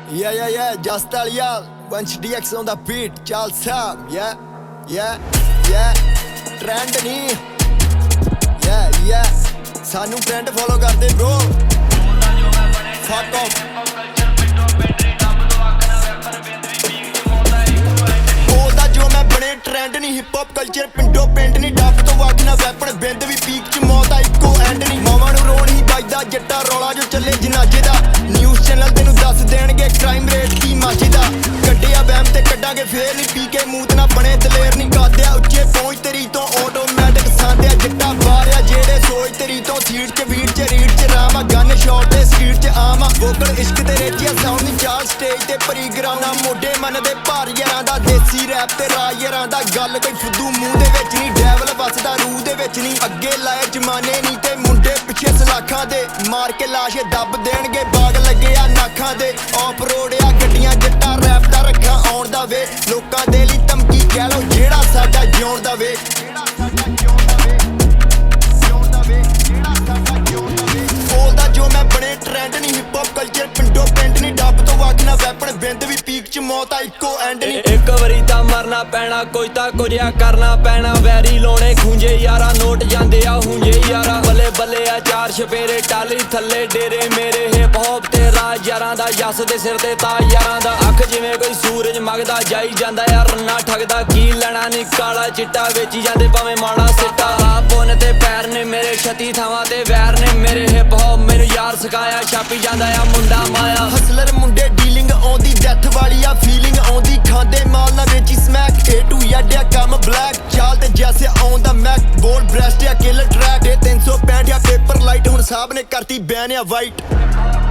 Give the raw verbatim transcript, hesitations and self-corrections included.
Yeah, yeah, yeah, just all y'all. Bunch D X on the beat, Charles Sam. Yeah, yeah, yeah. Trend नहीं. Yeah, yeah. सानू trend follow करते bro. Fuck off. ਉਹਦਾ ਜੋ ਮੈਂ ਬਣੇ trend ਨਹੀਂ hip hop culture ਪਿੰਡੋ ਪਿੰਡ ਨਹੀਂ ਡੱਬ ਤੋਂ ਵੱਖ ਨਾ ਵੈਪਨ ਬਿੰਦ ਵੀ ਪੀਕ ਚ ਮੌਤ ਆ ਇੱਕੋ ਐਂਡ ਨਹੀਂ ਮਾਵਾਂ ਨੂੰ ਰੋਣ ਹੀ ਵੱਜਦਾ ਜੱਟਾ ਰੌਲਾ ਜੋ ਚੱਲੇ ਜਨਾਜੇ ਦਾ ਨਿਊਜ਼ ਚੈਨਲ ਤੈਨੂੰ ਦੱਸ ਦੇਣਗੇ ਕ੍ਰਾਈਮ ਰੇਟ ਕੀ ਮਾਝੇ ਦਾ ਕੱਢਿਆ ਬੈਮ ਤੇ ਕੱਢਾਂਗੇ ਫੇਰ ਨਹੀਂ ਪੀ ਕੇ ਮੂਤ ਨਾ ਬਣੇ ਦਲੇਰ ਨਹੀਂ ਕਾਦਿਆ ਉੱਚੇ ਪਹੁੰਚ ਤੇਰੀ ਤੋਂ ਆਟੋਮੈਟਿਕ ਸਾਂਦਿਆ ਜੱਟਾ ਬਾਰਿਆ ਜਿਹੜੇ ਸੋਚ ਤੇਰੀ ਤੋਂ ਸੀਟ ਚ ਵੀੜ ਚ ਰੀੜ ਚ ਰਾਮਾ ਗਨ ਸ਼ਾਟ ਤੇ ਸਪੀਡ ਚ ਆਮਾ ਵੋਕਲ ਇਸ਼ਕ ਤੇ ਰੇਟੀਆ ਸਾਊਂਡ ਨਹੀਂ ਚਾਰ ਸਟੇਜ ਤੇ ਭਰੀ ਗਰਾਉਂਡਾਂ ਮੋਢੇ ਮਨ ਦੇ ਭਾਰ ਯਾਰਾਂ ਦਾ ਦੇਸੀ ਰੈਪ ਤੇ ਰਾਜ ਯਾਰਾਂ ਦਾ ਗੱਲ ਕੋਈ ਫੁੱਦੂ ਮੂੰਹ ਦੇ ਵਿੱਚ ਨਹੀਂ ਡੈਵਲ ਵੱਸਦਾ ਰੂਹ ਦੇ ਵਿੱਚ ਨਹੀਂ ਅੱਗੇ ਲਾਏ ਜਮਾਨੇ ਨਹੀਂ ਤੇ ਮੁੰਡੇ ਪਿੱਛੇ ਸਲਾਖਾਂ ਦੇ ਮਾਰ ਕੇ ਲਾਸ਼ੇ ਦੱਬ ਦੇਣਗੇ ਬਾਗ ਲੱਗੇ ਆ ਨਾਖਾਂ ਦੇ ਆਫ ਰੋਡ ਆ ਗੱਡੀਆਂ ਜੱਟਾ ਰੈਪ ਦਾ ਰੱਖਾਂ ਆਉਣ ਦਾ ਵੇ ਲੋਕਾਂ ਦੇ ਲਈ ਧਮਕੀ ਕਹਿ ਲੋ ਜਿਹੜਾ ਸਾਡਾ ਜਿਉਣ ਦਾ ਵੇ ਜਿਹੜਾ ਸਾਡਾ ਜਿਉਣ ਦਾ ਵੇ ਜਿਉਣ ਦਾ ਵੇ ਜਿਹੜਾ ਸਾਡਾ ਜਿਉਣ ਦਾ ਵੇ ਬੋਲਦਾ ਜੋ ਮੈਂ ਬਣੇ ਟ੍ਰੈਂਡ ਨਹੀਂ ਹਿਪ ਹੌਪ ਕਲਚਰ ਪਿੰਡੋ ਪਿੰਡ ਨਹੀਂ ਡੱਬ ਤੋਂ ਵੱਖ ਨਾ ਵੈਪਨ ਬਿੰਦ ਵੀ ਪੀਕ ਚ ਮੌਤ ਆ ਇੱਕੋ ਐਂਡ ਨਹੀਂ ਇੱਕ ਵਾਰੀ ਤਾਂ ਮਰਨਾ ਪੈਣਾ ਕੋਈ ਤਾਂ ਕੁਰਿਆ ਕਰਨਾ ਪੈਣਾ ਵੈਰੀ ਲਾਉਣੇ ਖੂੰਜੇ ਯਾਰਾ ਨੋਟ ਜਾਂਦੇ ਆ ਹੁੰਜੇ ਯਾਰਾ ਬੱਲੇ ਬੱਲੇ ਆ ਚਾਰ ਛਪੇਰੇ ਟਾਲੀ ਥੱਲੇ ਡੇਰੇ ਮੇਰੇ ਹਿਪ ਹੌਪ ਤੇ ਰਾਜ ਯਾਰਾਂ ਦਾ ਜੱਸ ਦੇ ਸਿਰ ਤੇ ਤਾਜ ਯਾਰਾਂ ਦਾ ਅੱਖ ਜਿਵੇਂ ਕੋਈ ਸੂਰਜ ਮਗਦਾ ਜਾਈ ਜਾਂਦਾ ਯਾਰ ਰੰਨਾ ਠਗਦਾ ਕੀ ਲੈਣਾ ਨੀ ਕਾਲਾ ਚਿੱਟਾ ਵੇਚੀ ਜਾਂਦੇ ਭਾਵੇਂ ਮਾੜਾ ਸਿੱਟਾ ਆ ਪੁੰਨ ਤੇ ਪੈਰ ਨੇ ਮੇਰੇ ਛਤੀ ਥਾਵਾਂ ਤੇ ਵੈਰ ਨੇ ਮੇਰੇ ਹਿਪ ਹੌਪ ਮੈਨੂੰ ਯਾਰ ਸਿਖਾਇਆ ਛਾਪੀ ਜਾਂਦਾ ਆ ਮੁੰਡਾ ਮਾਇਆ ਹਸਲਰ ਮੁੰਡੇ ਡੀਲਿੰਗ ਆਉਂਦੀ ਡੈਥ ਵਾਲੀ ਆ ਫੀਲਿੰਗ ਆਉਂਦੀ ਖਾਂਦੇ ਮਾਲ ਨਾ ਵੇਚੀ ਸਮੈਕ ਏ ਟੂ ਯਾਡਿਆ ਕੰਮ ਬਲੈਕ ਚਾਲ ਤੇ ਜੈਸੇ ਆਨ ਦਾ ਮੈਕ ਬੋਲ ਬ੍ਰੈਸਟ ਆ ਕਿਲਰ ਟਰੈਕ ਇਹ ਤਿੰਨ ਸੌ ਪੈਂਹਠ ਆ ਪੇਪਰ ਲਾਈਟ ਹੁਣ ਸਾਹਿਬ ਨੇ ਕਰਤੀ ਬੈਨ ਆ ਵਾਈਟ